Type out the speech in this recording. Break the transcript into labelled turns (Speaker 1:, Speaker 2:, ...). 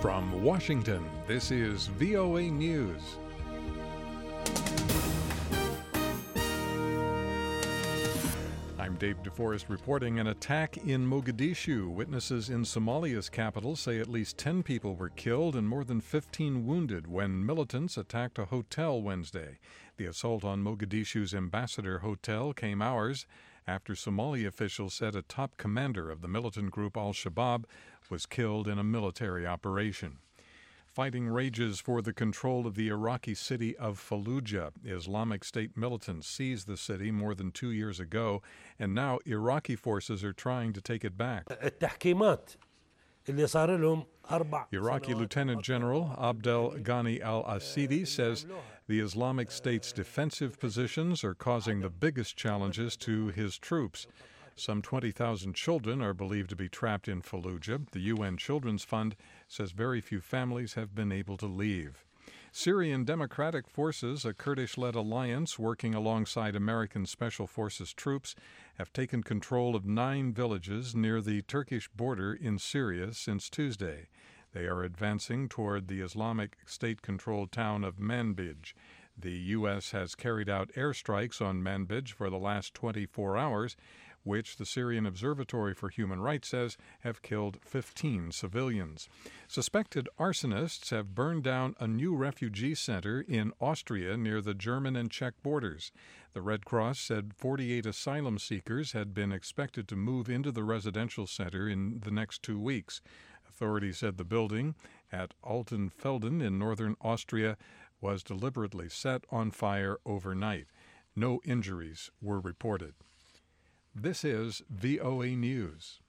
Speaker 1: From Washington, this is VOA News. I'm Dave DeForest reporting an attack in Mogadishu. Witnesses in Somalia's capital say at least 10 people were killed and more than 15 wounded when militants attacked a hotel Wednesday. The assault on Mogadishu's Ambassador Hotel came hours after Somali officials said a top commander of the militant group Al-Shabaab was killed in a military operation. Fighting rages for the control of the Iraqi city of Fallujah. Islamic State militants seized the city more than 2 years ago, and now Iraqi forces are trying to take it back. Iraqi Lieutenant General Abdel Ghani al-Asidi says the Islamic State's defensive positions are causing the biggest challenges to his troops. Some 20,000 children are believed to be trapped in Fallujah. The UN Children's Fund says very few families have been able to leave. Syrian Democratic Forces, a Kurdish-led alliance working alongside American Special Forces troops, have taken control of 9 villages near the Turkish border in Syria since Tuesday. They are advancing toward the Islamic State-controlled town of Manbij. The U.S. has carried out airstrikes on Manbij for the last 24 hours, which the Syrian Observatory for Human Rights says have killed 15 civilians. Suspected arsonists have burned down a new refugee center in Austria near the German and Czech borders. The Red Cross said 48 asylum seekers had been expected to move into the residential center in the next 2 weeks. Authorities said the building at Altenfelden in northern Austria was deliberately set on fire overnight. No injuries were reported. This is VOA News.